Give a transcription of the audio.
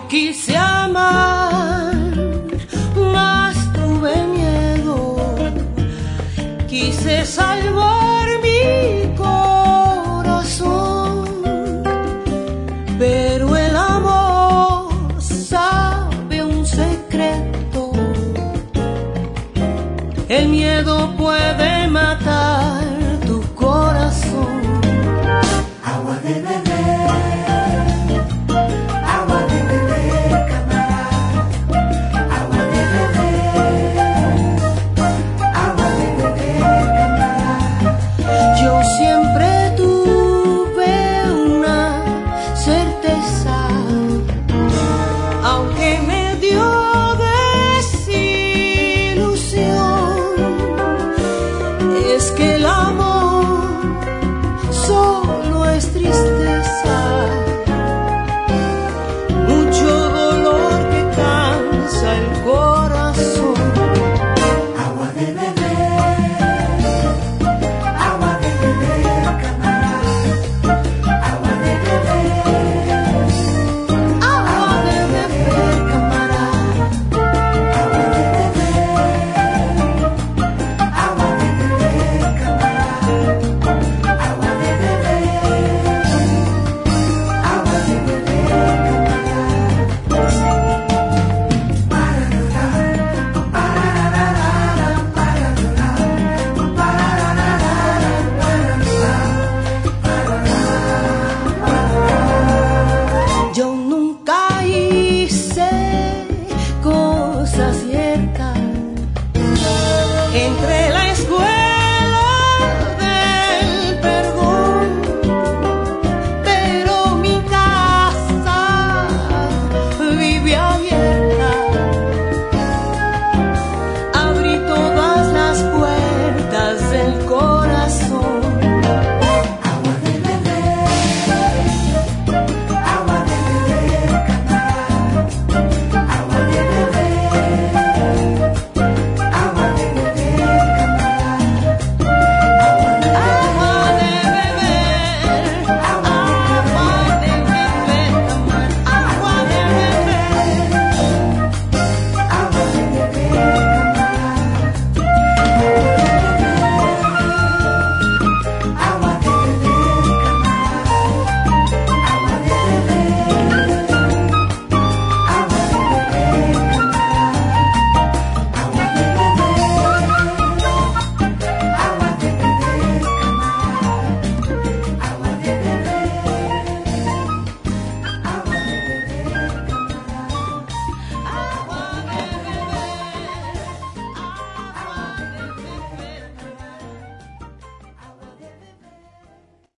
Quise amar, mas tuve miedo. Quise salvar mi corazón, pero el amor sabe un secreto. El miedo puede matar tu corazón. Agua de beber, agua de beber, camarada. Agua de beber, agua de beber, camarada. Yo siempre tuve una certeza